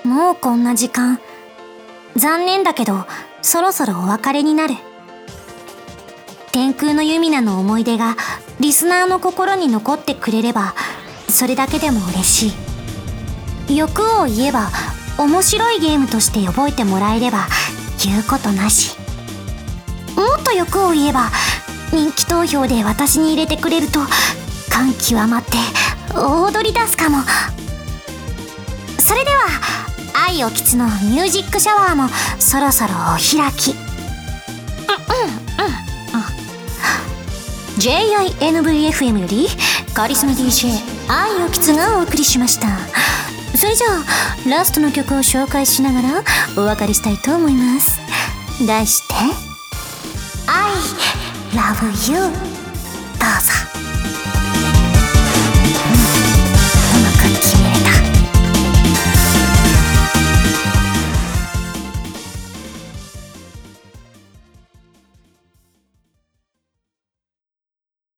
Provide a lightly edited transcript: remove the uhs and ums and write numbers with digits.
もうこんな時間。残念だけど、そろそろお別れになる。天空のユミナの思い出がリスナーの心に残ってくれれば、それだけでも嬉しい。欲を言えば、面白いゲームとして覚えてもらえれば言うことなし。もっと欲を言えば、人気投票で私に入れてくれると感極まって踊り出すかも。それでは愛おきつのミュージックシャワーもそろそろお開き。JINVFM よりカリスマ DJ 愛おきつがお送りしました。それじゃあラストの曲を紹介しながらお別れしたいと思います。題して I love you